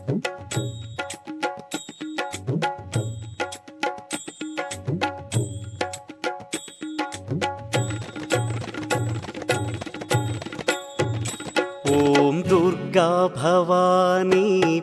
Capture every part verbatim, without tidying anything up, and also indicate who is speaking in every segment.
Speaker 1: ఓం దుర్గా భవానీ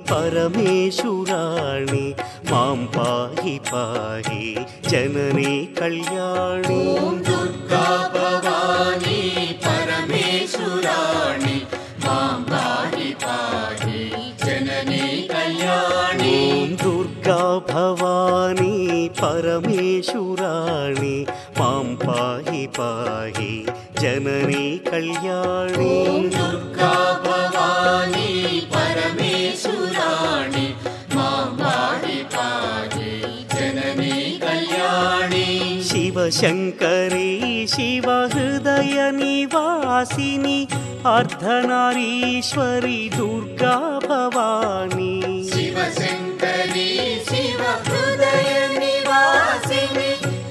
Speaker 1: పరమేశ్వరాణి మాం పాహి పాహి జననీ కళ్యాణి.
Speaker 2: ఓం దుర్గా భవానీ పరమేశ్వరాణి మాం పాహి పాహి జననీ కళ్యాణి.
Speaker 1: ఓం దుర్గా భవానీ పరమేశ్వరాణి మాం పాహి పాహి జననీ కళ్యాణి.
Speaker 2: ఓం దుర్గా భవానీ పరమేశ్వరాణి మాం పాహి పాహి జననీ కళ్యాణి.
Speaker 1: శివశంకరీ శివహృదయ నివాసిని అర్ధనారీశ్వరి దుర్గా భవానీ.
Speaker 2: శివశంకరీ శివహృదయ నివాసిని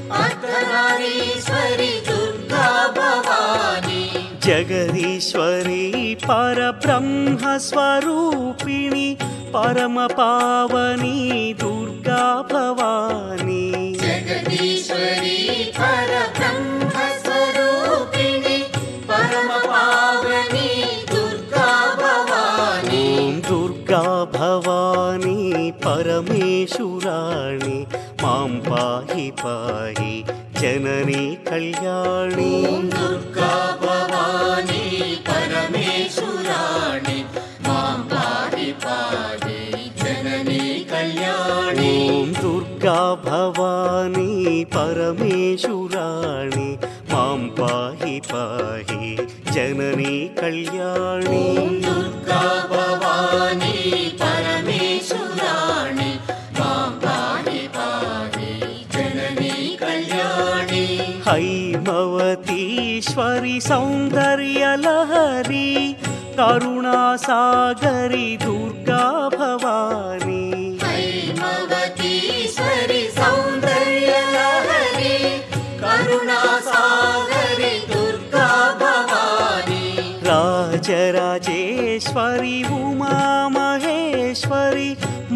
Speaker 2: అర్ధనారీశ్వరి దుర్గా భవానీ.
Speaker 1: జగదీశ్వరి పరబ్రహ్మ స్వరూపిణి పరమ పావని దుర్గా భవానీ.
Speaker 2: జగదీశ్వరి పరబ్రహ్మ స్వరూపిణి పరమ పావని దుర్గా భవానీ.
Speaker 1: ఓం దుర్గా భవానీ పరమేశ్వరాణి మాం పాహి పాహి జననీ కళ్యాణి.
Speaker 2: ఓం దుర్గా భవానీ పరమేశ్వరాణి మాం పాహి పాహి జననీ కళ్యాణి.
Speaker 1: ఓం దుర్గా భవానీ పరమేశ్వరాణి మాం పాహి పాహి జననీ కళ్యాణి.
Speaker 2: ఓం దుర్గా భవానీ పరమేశ్వరాణి మాం పాహి పాహి జననీ కళ్యాణి.
Speaker 1: హైమవతీశ్వరి సౌందర్యలహరి కరుణాసాగరి దుర్గా భవానీ.
Speaker 2: హైమవతీశ్వరి సౌందర్యలహరి కరుణాసాగరి దుర్గా భవానీ.
Speaker 1: రాజరాజేశ్వరి ఉమామహేశ్వరి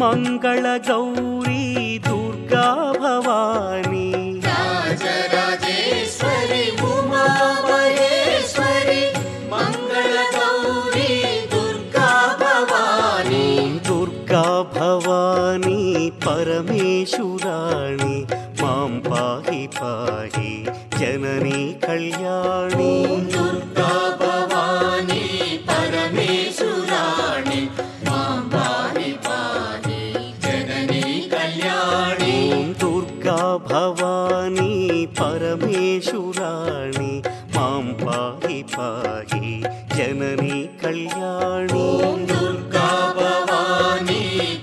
Speaker 1: మంగళగౌరీ దుర్గా భవానీ.
Speaker 2: రాజరాజేశ్వరి ఉమామహేశ్వరి మంగళగౌరీ దుర్గా భవానీ.
Speaker 1: దుర్గా భవానీ పరమేశ్వరాణి మాం పాహి పాహి జననీ కళ్యాణి.
Speaker 2: ఓం దుర్గా భవానీ పరమేశ్వరాణి మాం పాహి పాహి జననీ కళ్యాణి.
Speaker 1: ఓం దుర్గా భవానీ పరమేశ్వరాణి మాం పాహి పాహి జననీ కళ్యాణి.
Speaker 2: ఓం దుర్గా భవానీ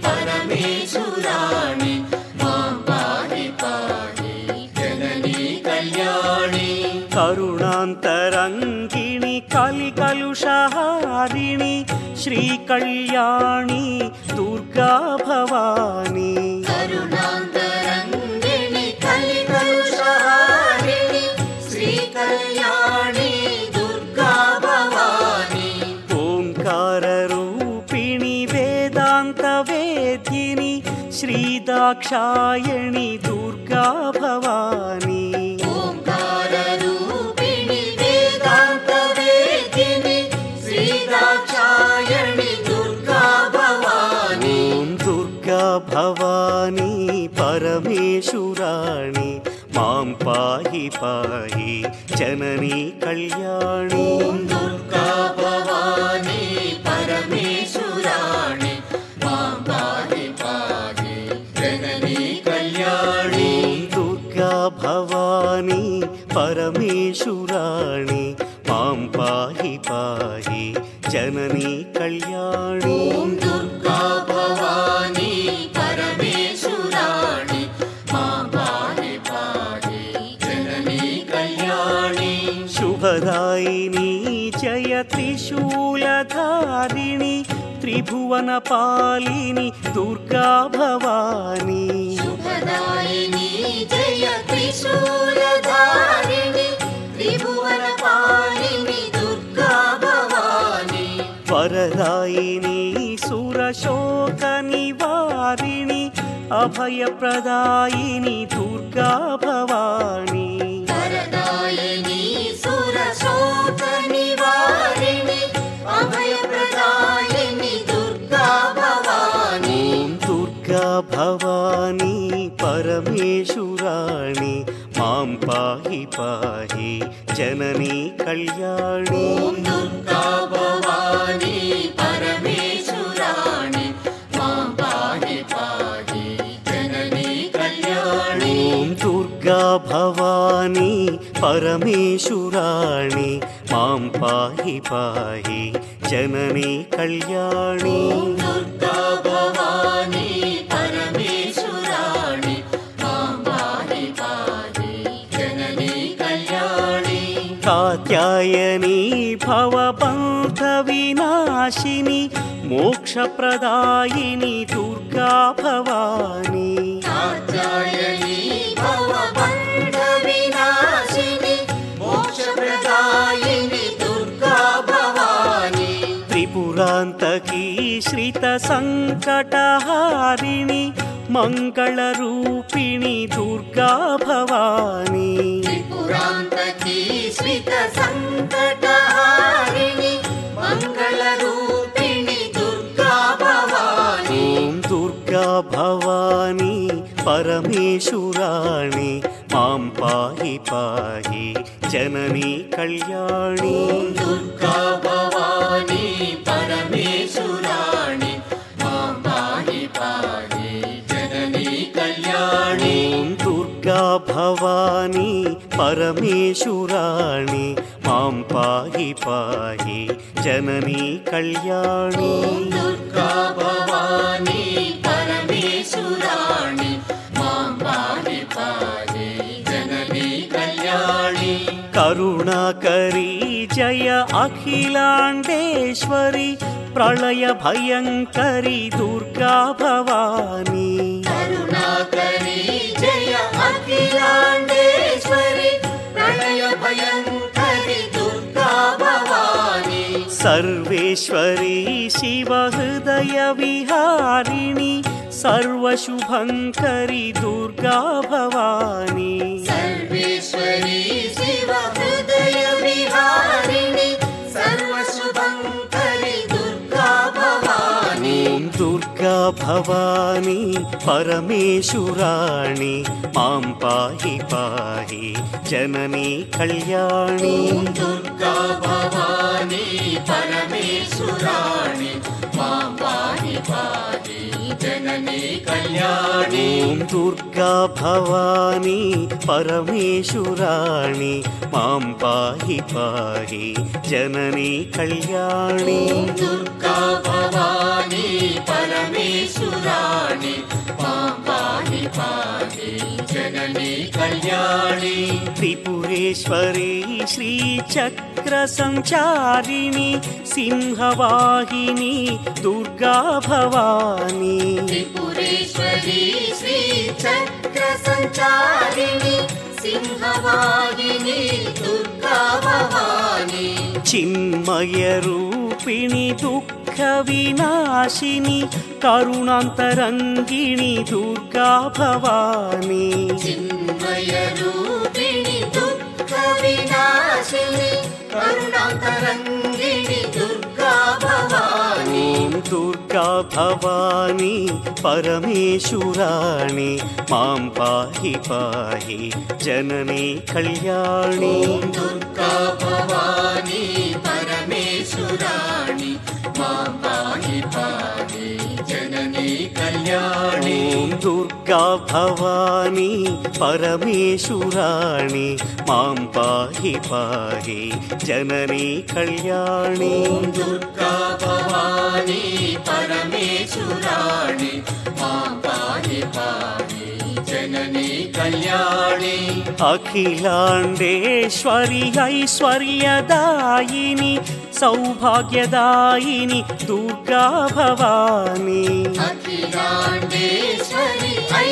Speaker 2: పరమేశ్వరాణి మాం పాహి పాహి జననీ కళ్యాణి.
Speaker 1: కరుణాంతరంగిణి కలికలుషహారిణి శ్రీకళ్యాణి దుర్గా భవానీ.
Speaker 2: కరుణాంతరంగిణి కలికలుషహారిణి శ్రీకళ్యాణి దుర్గా భవానీ.
Speaker 1: ఓంకార రూపిణి వేదాంత వేద్యిని శ్రీదాక్షాయణి దుర్గా భవానీ.
Speaker 2: ఓంకార రూపిణి వేదాంత వేద్యిని శ్రీదాక్షాయణి దుర్గా భవానీ.
Speaker 1: ఓం దుర్గా భవానీ పరమేశ్వరాణి మాం పాహి పాహి జననీ కళ్యాణి.
Speaker 2: ఓం దుర్గా భవానీ పరమేశ్వరాణి మాం పాహి పాహి జననీ కళ్యాణి.
Speaker 1: ఓం దుర్గా భవానీ పరమేశ్వరాణి మాం పాహి పాహి జననీ కళ్యాణి.
Speaker 2: ఓం దుర్గా భవానీ పరమేశ్వరాణి మాం పాహి పాహి జననీ కళ్యాణి.
Speaker 1: శుభదాయిని జయ త్రిశూలధారిణి త్రిభువన పాలిని దుర్గా భవానీ.
Speaker 2: శుభదాయిని జయ త్రిశూలధారిణి త్రిభువన పాలిని దుర్గా భవానీ.
Speaker 1: వరదాయిని సుర సురశోక నివారిణి అభయప్రదాయిని దుర్గా భవాని
Speaker 2: వరదాయిని సురశోక నివారిణి అభయప్రదాయిని దుర్గా భవాని
Speaker 1: ఓం దుర్గా భవాని పరమేశ్వరాణి మాం పాహి పాహి జననీ కళ్యాణి
Speaker 2: ఓం దుర్గా భవాని పరమేశ్వరాణి మాం పాహి పాహి జననీ కళ్యాణి
Speaker 1: ఓం దుర్గా భవాని పరమేశ్వరాణి మాం పాహి పాహి జననీ కళ్యాణి
Speaker 2: ఓం దుర్గా భవాని పరమేశ్వరాణి మాం పాహి పాహి జననీ కళ్యాణి
Speaker 1: కాత్యాయని భవబంధ వినాశిని మోక్షప్రదాయిని దుర్గా భవాని
Speaker 2: కాత్యాయని భవబంధ వినాశిని మోక్షప్రదాయిని దుర్గా భవాని
Speaker 1: త్రిపురాంతకీ శ్రిత సంకటహారిణి మంగళరూపిణి దుర్గా భవాని
Speaker 2: త్రిపురాంతకీ శ్రిత సంకటహారిణి మంగళరూపిణి దుర్గా భవాని
Speaker 1: ఓం దుర్గా భవాని పరమేశ్వరాణి మాం పాహి పాహి జననీ కళ్యాణి
Speaker 2: ఓం దుర్గా భవాని పరమేశ్వరాణి మాం పాహి పాహి జననీ కళ్యాణి
Speaker 1: ఓం దుర్గా భవాని పరమేశ్వరాణి మాం పాహి పాహి జననీ కళ్యాణి
Speaker 2: ఓం దుర్గా భవాని పరమేశ్వరాణి మాం పాహి పాహి జననీ కళ్యాణి
Speaker 1: కరుణాకరీ జయ అఖిలాండేశ్వరి ప్రళయ భయంకరి దుర్గా భవాని
Speaker 2: కరుణాకరీ జయ అఖిలాండేశ్వరి ప్రళయ భయంకరి దుర్గా భవాని
Speaker 1: సర్వేశ్వరీ శివ హృదయ విహారిణి సర్వశుభంకరి దుర్గా భవాని
Speaker 2: సర్వేశ్వరీ శివ హృదయ విహారిణి సర్వశుభంకరి దుర్గా భవాని
Speaker 1: ఓం దుర్గా భవాని పరమేశ్వరాణి మాం పాహి పాహి జననీ కళ్యాణి
Speaker 2: ఓం దుర్గా భవాని పరమేశ్వరాణి మాం పాహి పాహి జననీ కళ్యాణి
Speaker 1: ఓం దుర్గా భవాని పరమేశ్వరాణి మాం పాహి పాహి జననీ కళ్యాణి
Speaker 2: ఓం దుర్గా భవాని పరమేశ్వరాణి మాం పాహి పాహి జననీ కళ్యాణి
Speaker 1: త్రిపురేశ్వరీ శ్రీచక్ర సంచారిణి సింహవాహిని దుర్గా భవాని
Speaker 2: త్రిపురేశ్వరీ శ్రీ చక్ర సంచారిణి సింహవాహిని దుర్గా భవాని
Speaker 1: చిన్మయ రూపిణి దుఃఖ వినాశిని కరుణాంతరంగిణి దుర్గా భవాని
Speaker 2: చిన్మయ రూపిణి దుఃఖ వినాశిని కరుణాంతరంగిణి దుర్గా భవాని
Speaker 1: ఓం దుర్గా భవాని పరమేశ్వరాణి మాం పాహి పాహి జననీ కళ్యాణి
Speaker 2: ఓం దుర్గా భవాని పరమేశ్వరాణి మాం పాహి పాహి జననీ కళ్యాణి
Speaker 1: ఓం దుర్గా భవాని పరమేశ్వరాణి మాం పాహి పాహి జననీ కళ్యాణి
Speaker 2: ఓం దుర్గా భవాని పరమేశ్వరాణి మాం పాహి పాహి జననీ కళ్యాణి
Speaker 1: అఖిలాండేశ్వరి ఐశ్వర్యదాయిని సౌభాగ్యదాయిని దుర్గా భవాని
Speaker 2: అఖిలాండేశ్వరి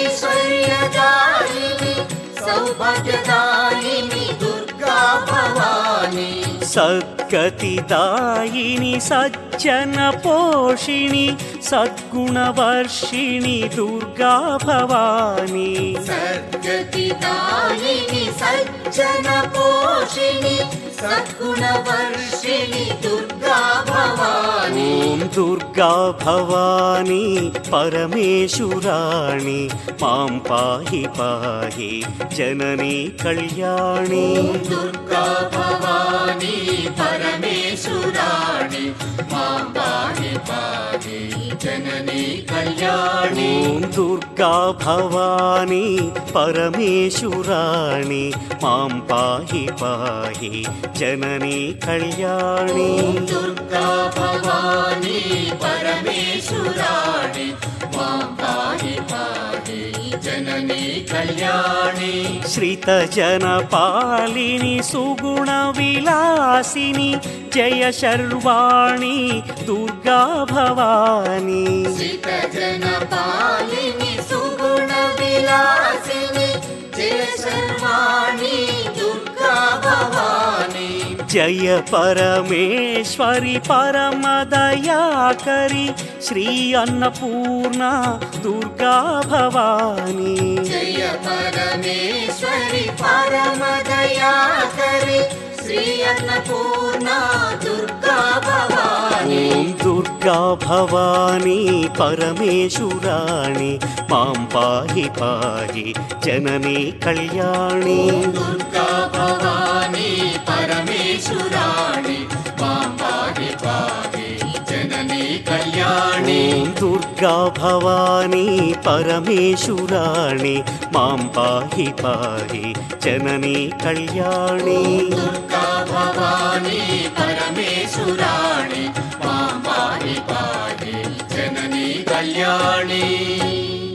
Speaker 2: ఐశ్వర్యదాయిని సౌభాగ్యదాయిని దుర్గా భవాని
Speaker 1: సద్గతిదాయిని సజ్జన పోషిణి సద్గుణవర్షిణి దుర్గా భవాని
Speaker 2: సద్గతిదాయిని సజ్జన పోషిణి సద్గుణవర్షిణి దుర్గా భవాని
Speaker 1: ఓం దుర్గా భవాని పరమేశ్వరాణి మాం పాహి పాహి జననీ కళ్యాణి
Speaker 2: ఓం దుర్గా భవాని పరమేశ్వరాణి మాం పాహి పాహి జననీ కళ్యాణి
Speaker 1: ఓం దుర్గా భవాని పరమేశ్వరాణి మాం పాహి పాహి జననీ కళ్యాణి
Speaker 2: ఓం దుర్గా భవాని పరమేశ్వరాణి మాం పాహి పాహి జననీ కళ్యాణి
Speaker 1: శ్రిత జన పాలిని సుగుణ విలాసిని జయ శర్వాణి దుర్గా భవాని
Speaker 2: శ్రిత జన పాలిని సుగుణ విలాసిని జయ శర్వాణి దుర్గా భవాని
Speaker 1: జయ పరమేశ్వరి పరమదయాకరి శ్రీ అన్నపూర్ణ దుర్గా భవాని
Speaker 2: జయ పరమేశ్వరి పరమదయాకరి శ్రీ అన్నపూర్ణ దుర్గా భవాని
Speaker 1: ఓం దుర్గా భవాని పరమేశ్వరాణి మాం పాహి పాహి జననీ కళ్యాణి
Speaker 2: ఓం దుర్గా భవాని పరమేశ్వరాణి మాం పాహి పాహి జననీ కళ్యాణి
Speaker 1: ఓం దుర్గా భవాని పరమేశ్వరాణి మాం పాహి పాహి జననీ కళ్యాణి
Speaker 2: దుర్గా భవాని పరమేశ్వరాణి మాం పాహి పాహి జననీ కళ్యాణి